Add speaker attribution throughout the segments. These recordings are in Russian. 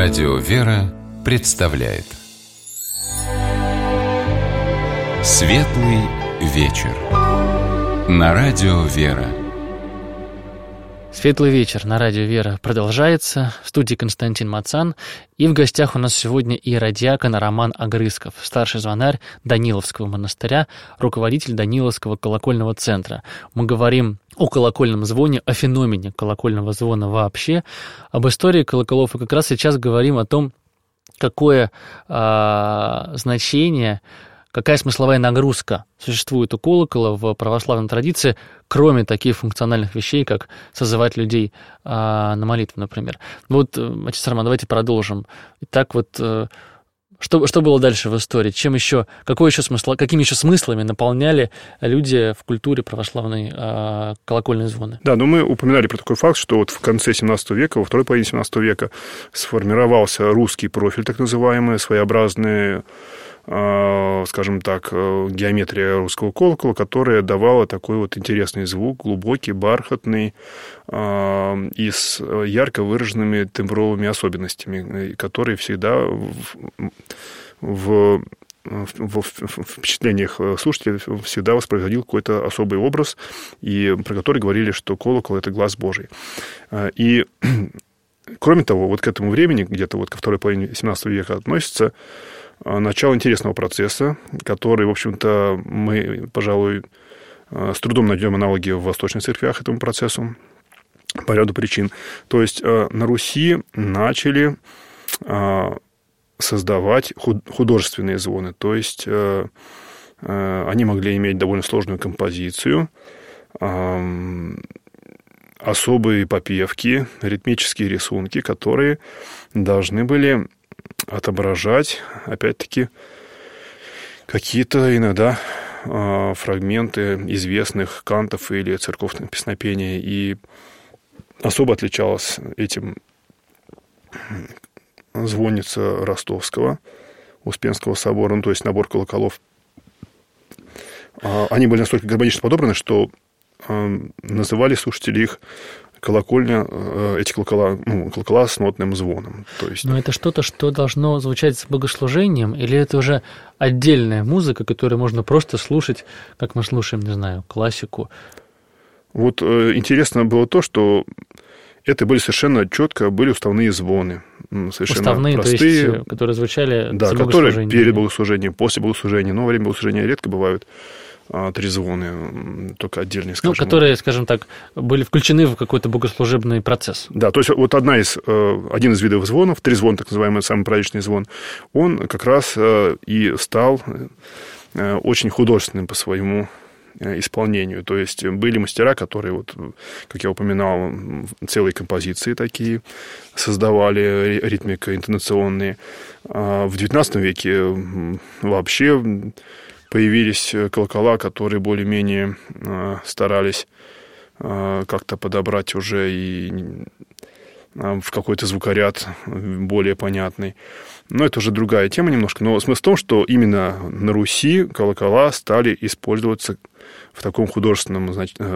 Speaker 1: Радио «Вера» представляет Светлый вечер на Радио «Вера».
Speaker 2: Светлый вечер на Радио «Вера» продолжается. В студии Константин Мацан. И в гостях у нас сегодня иеродиакон Роман Огрызков, старший звонарь Даниловского монастыря, руководитель Даниловского колокольного центра. Мы говорим о колокольном звоне, о феномене колокольного звона вообще, об истории колоколов. И как раз сейчас говорим о том, какое значение, какая смысловая нагрузка существует у колокола в православной традиции, кроме таких функциональных вещей, как созывать людей на молитву, например. Вот, отец Роман, давайте продолжим. Итак, вот что было дальше в истории? Какими еще смыслами наполняли люди в культуре православной колокольные звоны?
Speaker 3: Да, но мы упоминали про такой факт, что вот в конце 17 века, во второй половине 17 века сформировался русский профиль, так называемый, своеобразный, скажем так, геометрия русского колокола, которая давала такой вот интересный звук, глубокий, бархатный, и с ярко выраженными тембровыми особенностями, которые всегда в впечатлениях слушателей всегда воспроизводил какой-то особый образ, и про который говорили, что колокол – это глаз Божий. И, кроме того, вот к этому времени, где-то вот ко второй половине 17 века относится начало интересного процесса, который, в общем-то, мы, пожалуй, с трудом найдем аналоги в восточных церквях этому процессу по ряду причин. То есть на Руси начали создавать художественные звоны, то есть они могли иметь довольно сложную композицию, особые попевки, ритмические рисунки, которые должны были отображать, опять-таки, какие-то иногда фрагменты известных кантов или церковных песнопений. И особо отличалась этим звонница Ростовского Успенского собора, ну, то есть набор колоколов. Они были настолько гармонично подобраны, что называли слушатели их колокольня, эти колокола с нотным звоном. То есть...
Speaker 2: Но это что-то, что должно звучать с богослужением, или это уже отдельная музыка, которую можно просто слушать, как мы слушаем, не знаю, классику?
Speaker 3: Вот интересно было то, что это были совершенно четко уставные звоны. Совершенно
Speaker 2: уставные,
Speaker 3: простые,
Speaker 2: то есть, которые звучали
Speaker 3: да,
Speaker 2: за
Speaker 3: которые
Speaker 2: богослужением.
Speaker 3: перед богослужением, после богослужения, но во время богослужения редко бывают трезвоны, только отдельные, скажем.
Speaker 2: Ну, которые, скажем так, были включены в какой-то богослужебный процесс.
Speaker 3: Да, то есть вот один из видов звонов, трезвон, так называемый, самый праздничный звон, он как раз и стал очень художественным по своему исполнению. То есть были мастера, которые, вот, как я упоминал, целые композиции такие создавали, ритмико-интонационные. В XIX веке вообще появились колокола, которые более-менее старались как-то подобрать уже и в какой-то звукоряд более понятный. Но это уже другая тема немножко. Но смысл в том, что именно на Руси колокола стали использоваться в таком художественном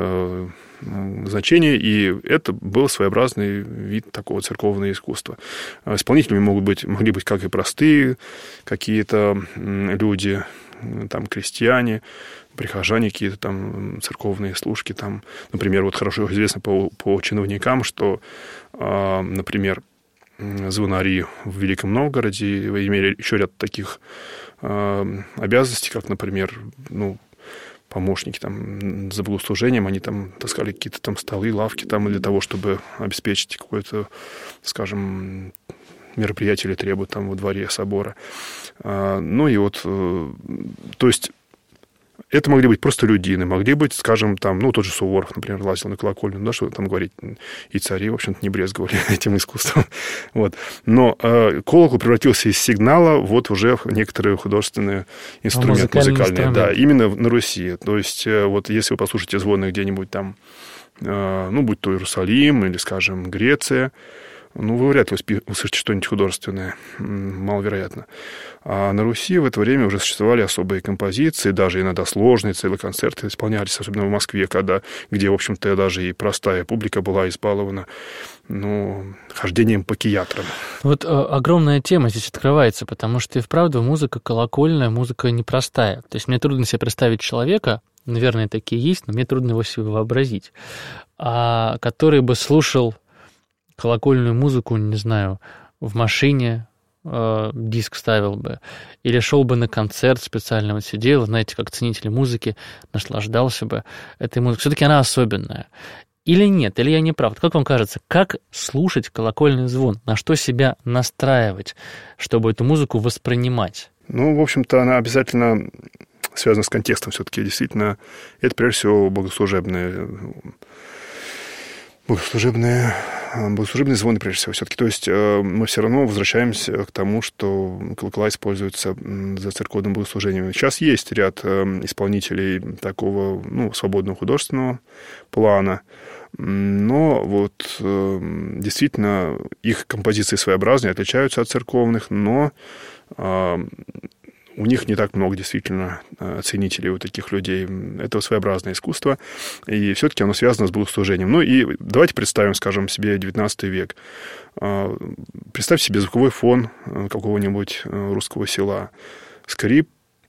Speaker 3: значении, и это был своеобразный вид такого церковного искусства. Исполнителями могли быть как и простые какие-то люди, там, крестьяне, прихожане, какие-то там церковные служки. Там, например, вот хорошо известно по чиновникам, что, например, звонари в Великом Новгороде имели еще ряд таких обязанностей, как, например, помощники там за богослужением, они там таскали какие-то там столы, лавки там для того, чтобы обеспечить какое-то, скажем, мероприятие или требуют там во дворе собора. Ну и вот, то есть это могли быть просто людины, могли быть, скажем, там, тот же Суворов, например, лазил на колокольню, да, что там говорить, и цари, в общем-то, не брезговали этим искусством. Вот. Но колокол превратился из сигнала вот уже в некоторые художественные инструменты, музыкальные. Да, именно на Руси. То есть, вот если вы послушаете звоны где-нибудь там, будь то Иерусалим или, скажем, Греция, Ну, вы вряд ли услышите что-нибудь художественное, маловероятно. А на Руси в это время уже существовали особые композиции, даже иногда сложные, целые концерты исполнялись, особенно в Москве, где, в общем-то, даже и простая публика была избалована, хождением по киатрам.
Speaker 2: Вот огромная тема здесь открывается, потому что и вправду музыка колокольная, музыка непростая. То есть мне трудно себе представить человека, наверное, такие есть, но мне трудно его себе вообразить, который бы слушал колокольную музыку, не знаю, в машине, диск ставил бы, или шел бы на концерт специально, вот сидел, знаете, как ценители музыки, наслаждался бы этой музыкой. Все-таки она особенная. Или нет, или я не прав? Как вам кажется, как слушать колокольный звон? На что себя настраивать, чтобы эту музыку воспринимать?
Speaker 3: В общем-то, она обязательно связана с контекстом все-таки. Действительно, это, прежде всего, богослужебные звоны, прежде всего, все-таки. То есть мы все равно возвращаемся к тому, что колокола используются за церковным богослужением. Сейчас есть ряд исполнителей такого, свободного художественного плана, но действительно их композиции своеобразные, отличаются от церковных, но у них не так много действительно ценителей у таких людей. Это своеобразное искусство, и все-таки оно связано с богослужением. И давайте представим, скажем, себе XIX век. Представьте себе звуковой фон какого-нибудь русского села. Скрип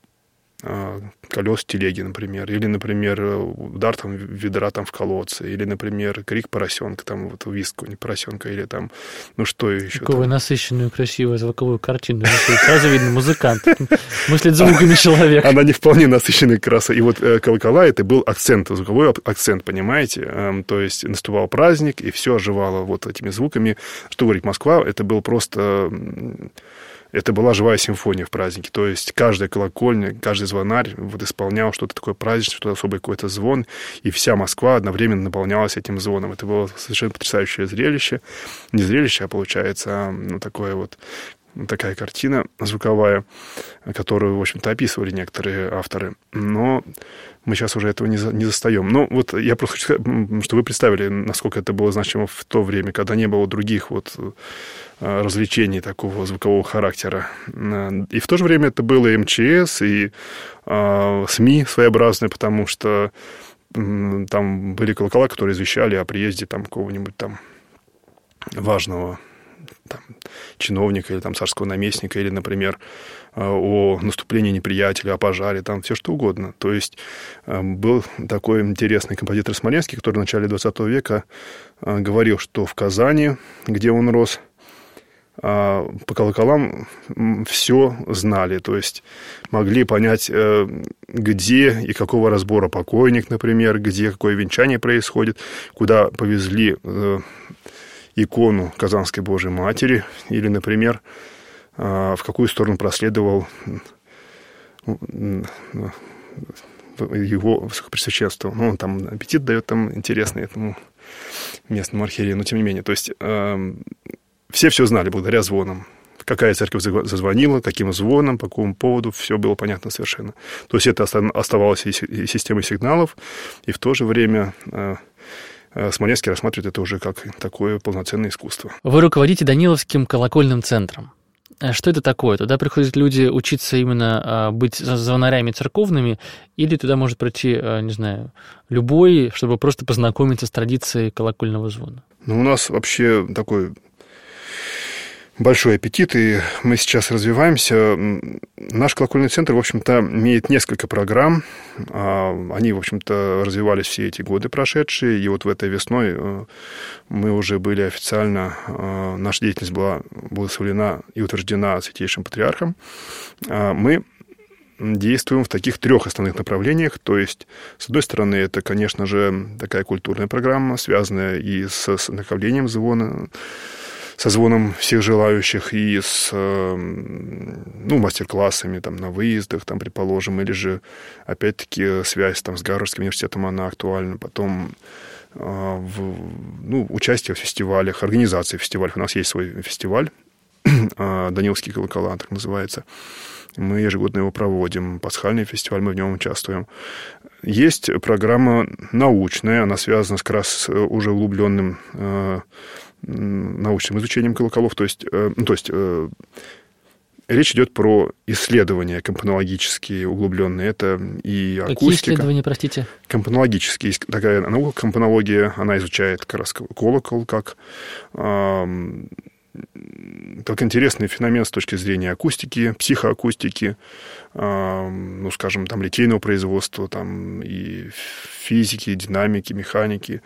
Speaker 3: колес телеги, например, или, например, удар ведра в колодце, или, например, крик поросенка, визг поросенка, или что еще.
Speaker 2: Какую насыщенную, красивую звуковую картину. Сразу видно музыкант. Мыслит звуками человека.
Speaker 3: Она не вполне насыщенная краса. И колокола — это был акцент, звуковой акцент, понимаете? То есть наступал праздник, и все оживало этими звуками. Что говорить, Москва, это был просто... Это была живая симфония в празднике. То есть каждая колокольня, каждый звонарь исполнял что-то такое праздничное, что-то особый какой-то звон, и вся Москва одновременно наполнялась этим звоном. Это было совершенно потрясающее зрелище. Не зрелище, а получается такая картина звуковая, которую, в общем-то, описывали некоторые авторы. Но мы сейчас уже этого не застаем. Я просто хочу сказать, что вы представили, насколько это было значимо в то время, когда не было других развлечений такого звукового характера. И в то же время это было и МЧС, и СМИ своеобразные, потому что там были колокола, которые извещали о приезде какого-нибудь важного чиновника или царского наместника, или, например, о наступлении неприятеля, о пожаре, все что угодно. То есть был такой интересный композитор Смоленский, который в начале 20 века говорил, что в Казани, где он рос, по колоколам все знали, то есть могли понять, где и какого разбора покойник, например, где какое венчание происходит, куда повезли икону Казанской Божией Матери, или, например, в какую сторону проследовал его высокопреосвященство. Он аппетит дает интересный этому местному архиерею, но тем не менее. То есть все знали благодаря звонам. Какая церковь зазвонила, каким звоном, по какому поводу, все было понятно совершенно. То есть это оставалось и системой сигналов, и в то же время Смоленский рассматривает это уже как такое полноценное искусство.
Speaker 2: Вы руководите Даниловским колокольным центром. Что это такое? Туда приходят люди учиться именно быть звонарями церковными, или туда может прийти, не знаю, любой, чтобы просто познакомиться с традицией колокольного звона?
Speaker 3: У нас вообще такой большой аппетит, и мы сейчас развиваемся. Наш колокольный центр, в общем-то, имеет несколько программ. Они, в общем-то, развивались все эти годы прошедшие, и в этой весной мы уже были официально, наша деятельность была благословлена и утверждена Святейшим Патриархом. Мы действуем в таких 3 основных направлениях. То есть, с одной стороны, это, конечно же, такая культурная программа, связанная и с накоплением звона, со звоном всех желающих, и с мастер-классами на выездах, предположим, или же, опять-таки, связь с Гарвардским университетом, она актуальна. Потом участие в фестивалях, организация фестивалей. У нас есть свой фестиваль, Даниловские колокола, так называется. Мы ежегодно его проводим. Пасхальный фестиваль, мы в нем участвуем. Есть программа научная, она связана как раз с уже углубленным научным изучением колоколов. То есть речь идет про исследования компонологические, углубленные. Это и акустика.
Speaker 2: Какие исследования, простите?
Speaker 3: Компонологические. Есть такая наука, компонология, она изучает как раз колокол как интересный феномен с точки зрения акустики, психоакустики, скажем, там, литейного производства, там, и физики, и динамики, механики,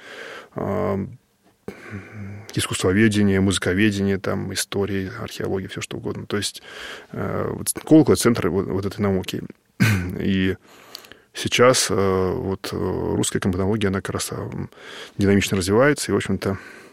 Speaker 3: искусствоведения, музыковедения, там, истории, археологии, все что угодно. То есть колокол – это центр вот этой науки. И сейчас русская компонология, она как раз динамично развивается и, в общем-то,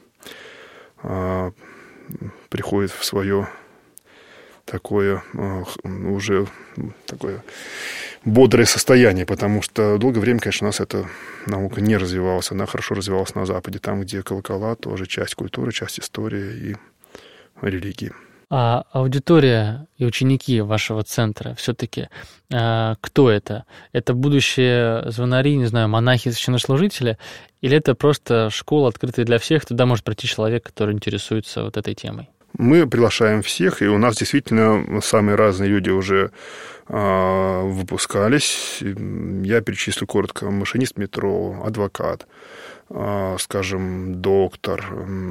Speaker 3: приходит в свое такое уже такое бодрое состояние, потому что долгое время, конечно, у нас эта наука не развивалась. Она хорошо развивалась на Западе, там, где колокола тоже часть культуры, часть истории и религии.
Speaker 2: А аудитория и ученики вашего центра все-таки кто это? Это будущие звонари, не знаю, монахи, священнослужители? Или это просто школа, открытая для всех? Туда может прийти человек, который интересуется вот этой темой?
Speaker 3: Мы приглашаем всех, и у нас действительно самые разные люди уже выпускались. Я перечислю коротко: машинист метро, адвокат, скажем, доктор,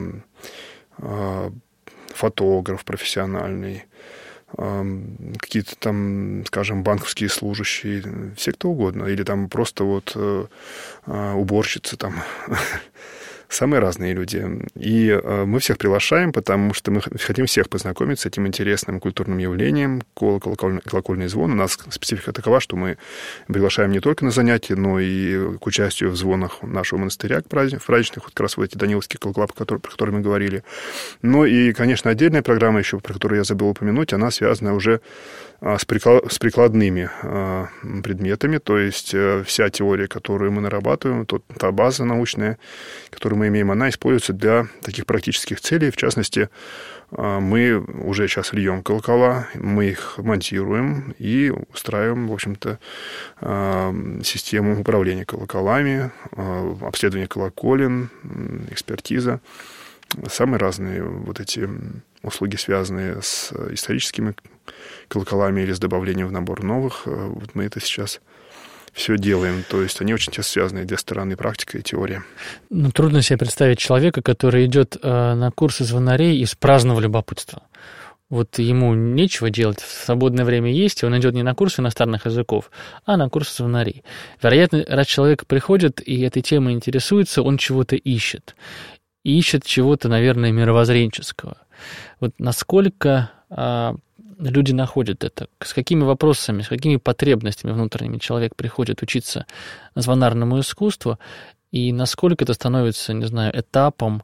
Speaker 3: фотограф профессиональный, какие-то там, скажем, банковские служащие, все кто угодно, или там просто уборщицы там. Самые разные люди. И мы всех приглашаем, потому что мы хотим всех познакомить с этим интересным культурным явлением колокольный звон. У нас специфика такова, что мы приглашаем не только на занятия, но и к участию в звонах нашего монастыря в праздничных, как раз эти даниловские колокола, про которые мы говорили. Ну и, конечно, отдельная программа еще, про которую я забыл упомянуть, она связана уже с прикладными предметами, то есть вся теория, которую мы нарабатываем, та база научная, которую мы имеем, она используется для таких практических целей. В частности, мы уже сейчас льем колокола, мы их монтируем и устраиваем, в общем-то, систему управления колоколами, обследование колоколен, экспертиза. Самые разные вот эти услуги, связанные с историческими колоколами или с добавлением в набор новых. Вот мы это сейчас все делаем. То есть они очень тесно связаны, две стороны, практика и теория.
Speaker 2: Ну, трудно себе представить человека, который идет на курсы звонарей из праздного любопытства. Вот ему нечего делать, свободное время есть, и он идет не на курсы иностранных языков, а на курсы звонарей. Вероятно, раз человек приходит и этой темой интересуется, он чего-то ищет. И ищет чего-то, наверное, мировоззренческого. Вот насколько люди находят это, с какими вопросами, с какими потребностями внутренними человек приходит учиться звонарному искусству, и насколько это становится, не знаю, этапом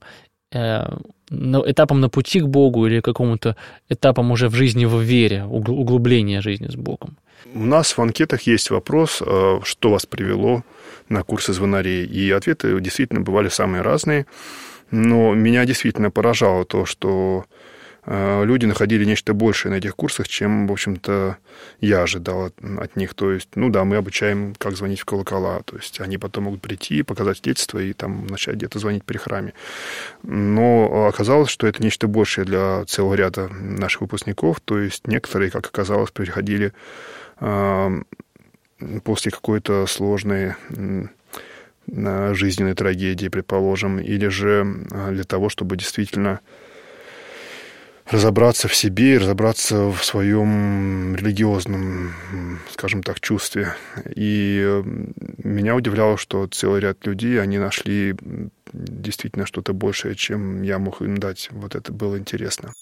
Speaker 2: на пути к Богу или какому-то этапом уже в жизни, в вере, углубления жизни с Богом.
Speaker 3: У нас в анкетах есть вопрос, что вас привело на курсы звонарей, и ответы действительно бывали самые разные, но меня действительно поражало то, что люди находили нечто большее на этих курсах, чем, в общем-то, я ожидал от них. То есть, мы обучаем, как звонить в колокола. То есть, они потом могут прийти, показать свидетельство и там начать где-то звонить при храме. Но оказалось, что это нечто большее для целого ряда наших выпускников. То есть, некоторые, как оказалось, приходили после какой-то сложной жизненной трагедии, предположим, или же для того, чтобы действительно разобраться в себе и разобраться в своем религиозном, скажем так, чувстве. И меня удивляло, что целый ряд людей, они нашли действительно что-то большее, чем я мог им дать. Вот это было интересно.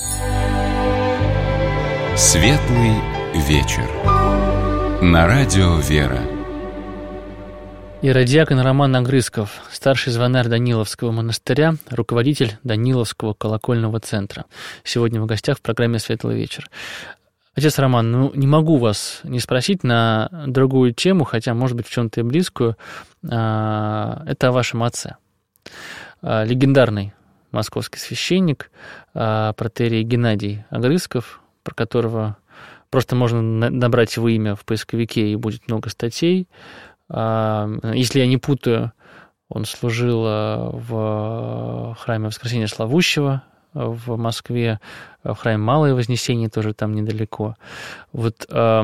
Speaker 1: Светлый вечер. На радио «Вера».
Speaker 2: Иродиакон Роман Огрызков, старший звонарь Даниловского монастыря, руководитель Даниловского колокольного центра. Сегодня в гостях в программе «Светлый вечер». Отец Роман, не могу вас не спросить на другую тему, хотя, может быть, в чем-то и близкую. Это о вашем отце. Легендарный московский священник, протоиерей Геннадий Огрызков, про которого просто можно набрать его имя в поисковике, и будет много статей. Если я не путаю, Он служил в храме Воскресения Славущего в Москве, в храме Малое Вознесение тоже там недалеко. Вот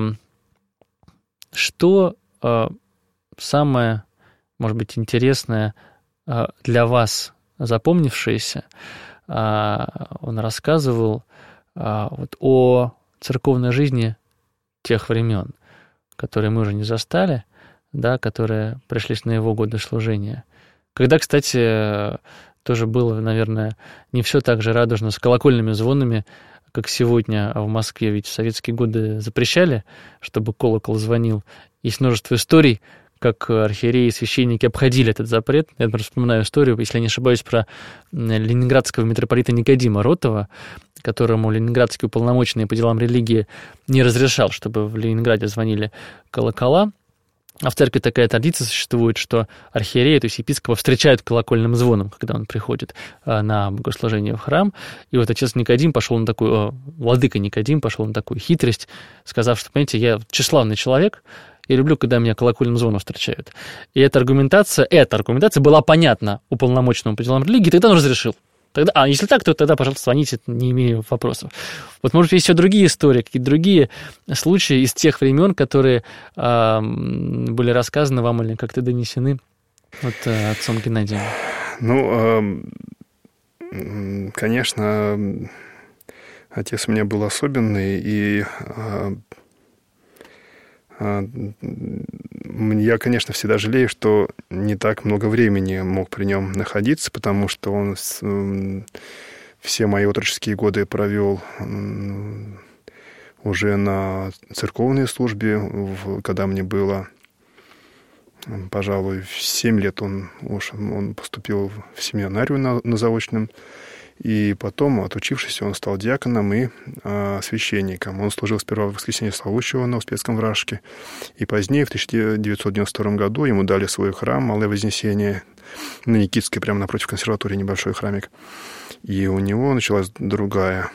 Speaker 2: что самое, может быть, интересное для вас запомнившееся, он рассказывал вот о церковной жизни тех времен, которые мы уже не застали, да, которые пришлись на его годы служения. Когда, кстати, тоже было, наверное, не все так же радужно с колокольными звонами, как сегодня в Москве. Ведь в советские годы запрещали, чтобы колокол звонил. Есть множество историй, как архиереи и священники обходили этот запрет. Я просто вспоминаю историю, если я не ошибаюсь, про ленинградского митрополита Никодима Ротова, которому ленинградский уполномоченный по делам религии не разрешал, чтобы в Ленинграде звонили колокола. А в церкви такая традиция существует, что архиерея, то есть епископа, встречают колокольным звоном, когда он приходит на богослужение в храм. И вот отец Никодим пошел на такую, владыка Никодим пошел на такую хитрость, сказав, что, понимаете, я тщеславный человек, я люблю, когда меня колокольным звоном встречают. И эта аргументация была понятна уполномоченному по делам религии, тогда он разрешил. Тогда, если так, то тогда, пожалуйста, звоните, не имею вопросов. Вот, может, есть еще другие истории, какие-то другие случаи из тех времен, которые были рассказаны вам или как-то донесены вот, отцом Геннадием?
Speaker 3: Ну, конечно, отец у меня был особенный, и я, конечно, всегда жалею, что не так много времени мог при нем находиться, потому что он все мои отроческие годы провел уже на церковной службе, когда мне было, пожалуй, в 7 лет он поступил в семинарию на заочном. И потом, отучившись, он стал диаконом и священником. Он служил сперва в Воскресенье Славущего на Успенском Вражке. И позднее, в 1992 году, ему дали свой храм Малое Вознесение на Никитской, прямо напротив консерватории, небольшой храмик. И у него началась другое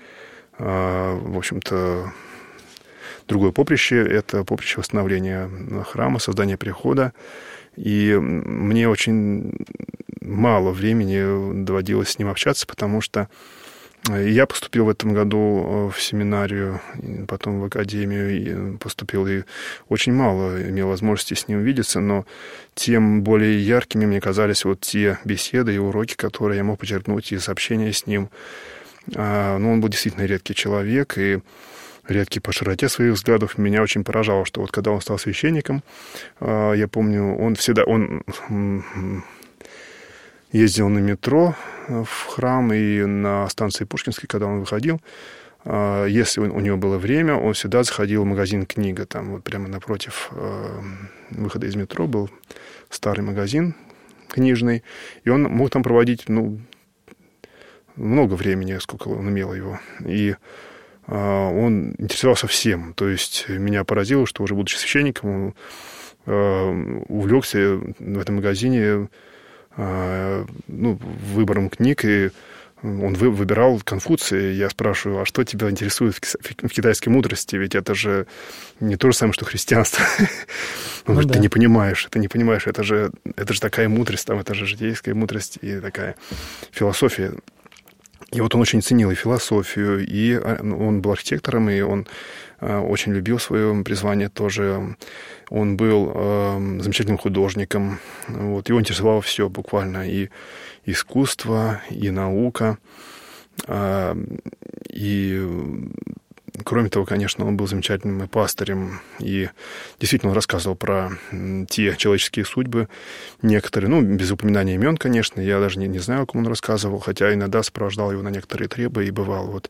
Speaker 3: поприще. Это поприще восстановления храма, создания прихода. И мне очень мало времени доводилось с ним общаться, потому что я поступил в этом году в семинарию, потом в академию поступил, и очень мало имел возможности с ним увидеться, но тем более яркими мне казались вот те беседы и уроки, которые я мог почерпнуть из общения с ним. Он был действительно редкий человек, и редкий по широте своих взглядов. Меня очень поражало, что вот когда он стал священником, я помню, он ездил на метро в храм, и на станции Пушкинской, когда он выходил, если у него было время, он всегда заходил в магазин «Книга». Там вот прямо напротив выхода из метро был старый магазин книжный, и он мог там проводить много времени, сколько он имел его. И он интересовался всем. То есть меня поразило, что уже будучи священником, он увлекся в этом магазине выбором книг, и он выбирал Конфуция. Я спрашиваю, а что тебя интересует в китайской мудрости? Ведь это же не то же самое, что христианство. Он говорит, ты не понимаешь, это же такая мудрость, это же житейская мудрость и такая философия. И вот он очень ценил и философию, и он был архитектором, и он очень любил свое призвание тоже. Он был замечательным художником. Вот. Его интересовало все буквально, и искусство, и наука. И, кроме того, конечно, он был замечательным и пастырем. И действительно он рассказывал про те человеческие судьбы некоторые, без упоминания имен, конечно. Я даже не знаю, о ком он рассказывал, хотя иногда сопровождал его на некоторые требы и бывал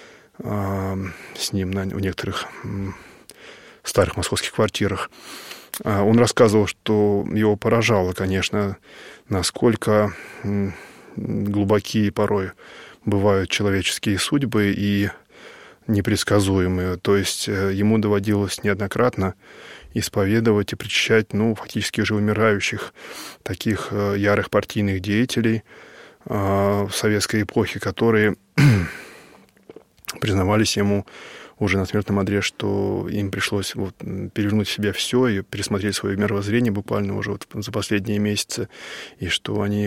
Speaker 3: с ним у некоторых старых московских квартирах. Он рассказывал, что его поражало, конечно, насколько глубокие порой бывают человеческие судьбы и непредсказуемые. То есть ему доводилось неоднократно исповедовать и причащать, фактически уже умирающих таких ярых партийных деятелей в советской эпохе, которые признавались ему уже на смертном одре, что им пришлось вот перевернуть в себя все и пересмотреть свое мировоззрение буквально уже вот за последние месяцы, и что они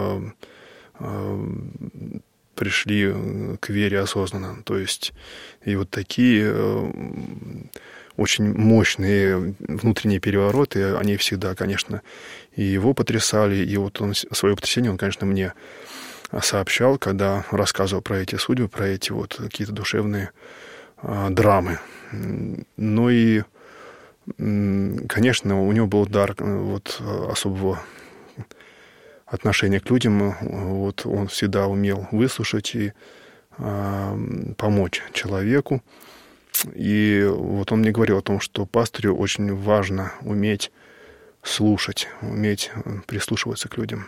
Speaker 3: пришли к вере осознанно. То есть и вот такие очень мощные внутренние перевороты, они всегда, конечно, и его потрясали, и вот он свое потрясение, он, конечно, мне сообщал, когда рассказывал про эти судьбы, про эти вот какие-то душевные драмы. Ну и, конечно, у него был дар вот особого отношения к людям. Вот он всегда умел выслушать и помочь человеку. И вот он мне говорил о том, что пастырю очень важно уметь слушать, уметь прислушиваться к людям.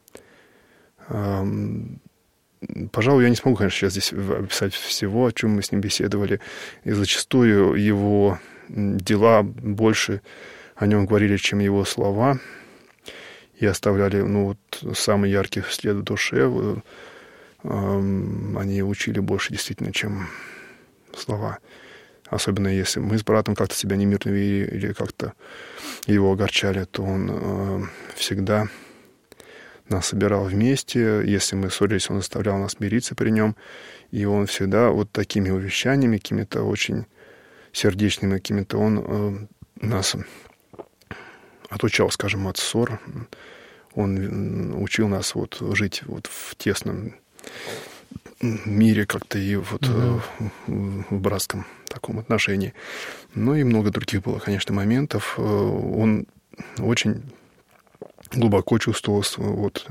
Speaker 3: Пожалуй, я не смогу, конечно, сейчас здесь описать всего, о чем мы с ним беседовали. И зачастую его дела больше о нем говорили, чем его слова. И оставляли вот, самый яркий след в душе. Они учили больше действительно, чем слова. Особенно если мы с братом как-то себя немирно вели или как-то его огорчали, то он всегда нас собирал вместе. Если мы ссорились, он заставлял нас мириться при нем. И он всегда вот такими увещаниями, какими-то очень сердечными, какими-то он нас отучал, скажем, от ссор. Он учил нас вот жить вот в тесном мире как-то и вот в братском таком отношении. Ну и много других было, конечно, моментов. Он очень глубоко чувствовал вот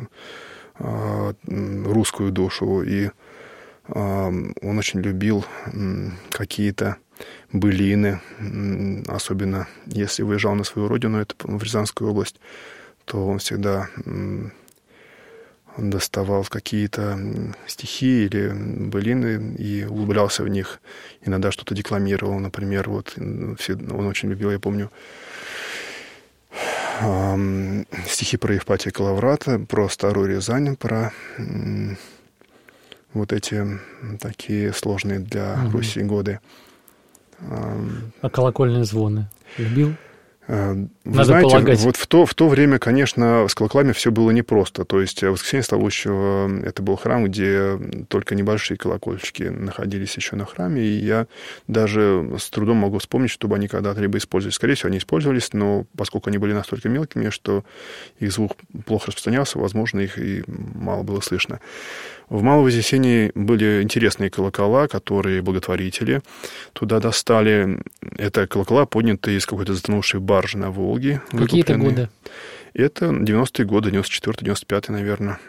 Speaker 3: русскую душу, и он очень любил какие-то былины, особенно если выезжал на свою родину, это в Рязанскую область, то он всегда доставал какие-то стихи или былины и углублялся в них. Иногда что-то декламировал, например, вот он очень любил, я помню, стихи про Евпатия Калаврата, про Старую Рязань, про вот эти такие сложные для Руси годы.
Speaker 2: А колокольные звоны любил?
Speaker 3: Вы
Speaker 2: Надо
Speaker 3: знаете,
Speaker 2: полагать.
Speaker 3: вот в то время, конечно, с колоколами все было непросто. То есть Воскресенье Славущего — это был храм, где только небольшие колокольчики находились еще на храме, и я даже с трудом могу вспомнить, чтобы они когда-то либо использовались. Скорее всего, они использовались, но поскольку они были настолько мелкими, что их звук плохо распространялся, возможно, их и мало было слышно. В Маловознесении были интересные колокола, которые благотворители туда достали. Это колокола, поднятые из какой-то затонувшей баржи на Волге.
Speaker 2: Какие это годы?
Speaker 3: Это 90-е годы, 94-95, наверное.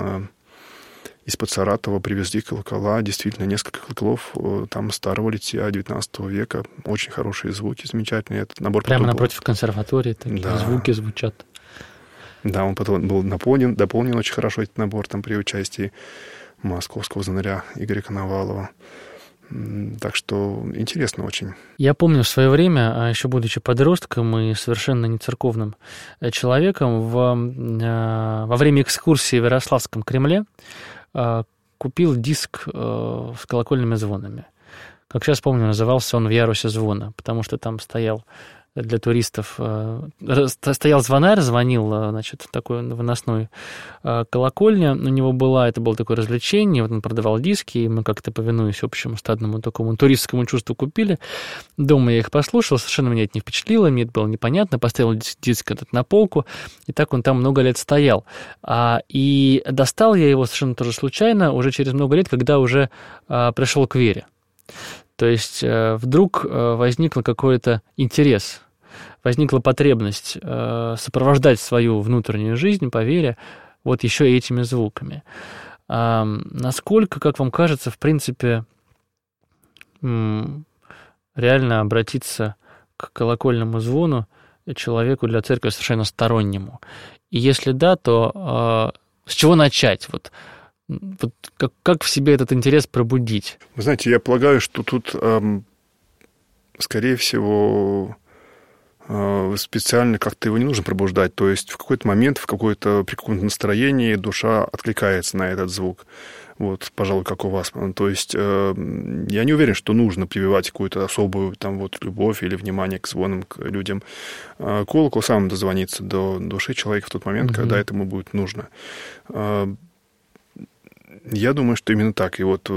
Speaker 3: Из-под Саратова привезли колокола. Действительно, несколько колоколов там старого литья 19 века. Очень хорошие звуки, замечательные. Этот набор
Speaker 2: прямо напротив консерватории такие звуки звучат.
Speaker 3: Да, он потом был дополнен очень хорошо, этот набор, там при участии московского звонаря Игоря Коновалова. Так что интересно очень.
Speaker 2: Я помню в свое время, еще будучи подростком и совершенно не церковным человеком, во время экскурсии в Ярославском Кремле купил диск с колокольными звонами. Как сейчас помню, назывался он «В ярусе звона», потому что там стоял для туристов, стоял звонарь, звонил, значит, такой выносной колокольня, у него это было такое развлечение, вот он продавал диски, и мы как-то, повинуясь общему стадному такому туристскому чувству, купили. Дома я их послушал, совершенно меня это не впечатлило, мне это было непонятно, поставил диск этот на полку, и так он там много лет стоял. И достал я его совершенно тоже случайно, уже через много лет, когда уже пришел к вере. То есть вдруг возник какой-то интерес, возникла потребность сопровождать свою внутреннюю жизнь по вере вот еще и этими звуками. Насколько, как вам кажется, в принципе, реально обратиться к колокольному звону человеку для церкви совершенно стороннему? И если да, то с чего начать? Вот как в себе этот интерес пробудить?
Speaker 3: Вы знаете, я полагаю, что тут, скорее всего, специально как-то его не нужно пробуждать. То есть в какой-то момент, при каком-то настроении душа откликается на этот звук. Вот, пожалуй, как у вас. То есть я не уверен, что нужно прививать какую-то особую любовь или внимание к звонам, к людям. Колокол сам дозвонится до души человека в тот момент, когда это ему будет нужно. Я думаю, что именно так. И вот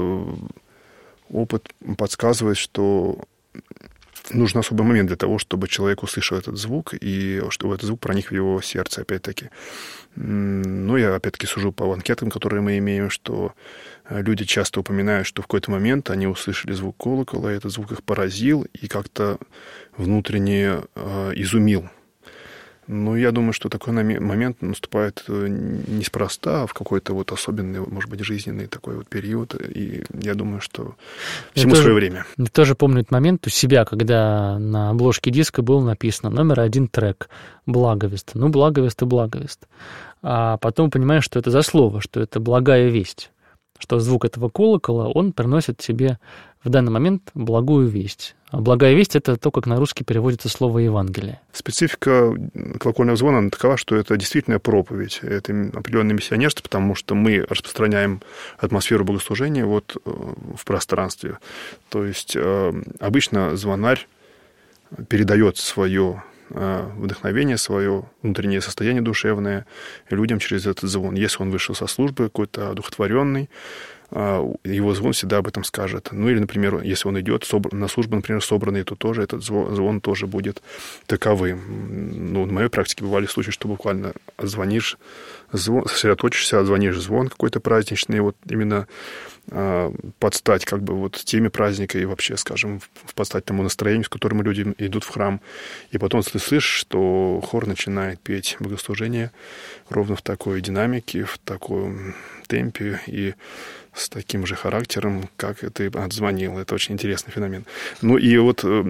Speaker 3: опыт подсказывает, что нужен особый момент для того, чтобы человек услышал этот звук, и чтобы этот звук проник в его сердце, опять-таки. Ну, я, опять-таки, сужу по анкетам, которые мы имеем, что люди часто упоминают, что в какой-то момент они услышали звук колокола, и этот звук их поразил и как-то внутренне изумил. Ну, я думаю, что такой момент наступает неспроста, а в какой-то особенный, может быть, жизненный такой период. И я думаю, что всему свое время.
Speaker 2: Я тоже помню этот момент у себя, когда на обложке диска было написано номер 1 трек «Благовест». Ну, «Благовест» и «Благовест». А потом понимаешь, что это за слово, что это благая весть, что звук этого колокола, он приносит тебе в данный момент благую весть. А благая весть — это то, как на русский переводится слово «Евангелие».
Speaker 3: Специфика колокольного звона такова, что это действительно проповедь. Это определенное миссионерство, потому что мы распространяем атмосферу богослужения в пространстве. То есть обычно звонарь передает свое вдохновение, свое внутреннее состояние душевное людям через этот звон. Если он вышел со службы, какой-то одухотворенный, его звон всегда об этом скажет. Ну, или, например, если он идет на службу, например, собранный, то тоже этот звон тоже будет таковым. Ну, на моей практике бывали случаи, что буквально звонишь, сосредоточишься, звонишь звон какой-то праздничный, именно под стать теме праздника и вообще, скажем, под стать тому настроению, с которым люди идут в храм. И потом ты слышишь, что хор начинает петь богослужение ровно в такой динамике, в таком темпе и с таким же характером, как ты отзвонил. Это очень интересный феномен. Ну и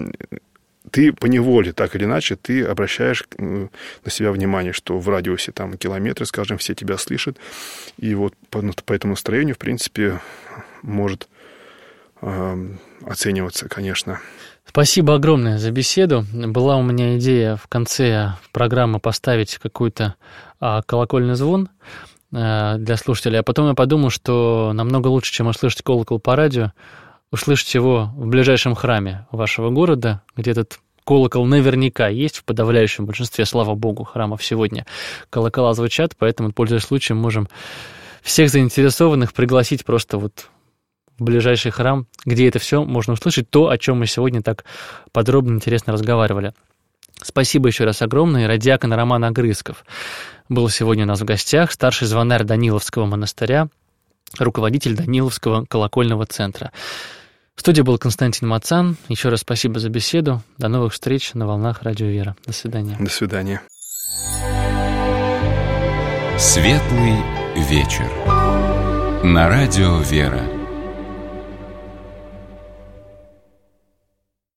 Speaker 3: ты поневоле, так или иначе, ты обращаешь на себя внимание, что в радиусе километра, скажем, все тебя слышат. И по этому настроению, в принципе, может оцениваться, конечно.
Speaker 2: Спасибо огромное за беседу. Была у меня идея в конце программы поставить какой-то колокольный звон для слушателей, а потом я подумал, что намного лучше, чем услышать колокол по радио, услышать его в ближайшем храме вашего города, где этот колокол наверняка есть в подавляющем большинстве, слава богу, храмов сегодня. Колокола звучат, поэтому, пользуясь случаем, можем всех заинтересованных пригласить просто в ближайший храм, где это все можно услышать, то, о чем мы сегодня так подробно и интересно разговаривали. Спасибо еще раз огромное. Радиакон Роман Огрызков был сегодня у нас в гостях, старший звонарь Даниловского монастыря, руководитель Даниловского колокольного центра. В студии был Константин Мацан. Еще раз спасибо за беседу. До новых встреч на волнах Радио Вера. До свидания.
Speaker 3: До свидания.
Speaker 1: Светлый вечер. На Радио Вера.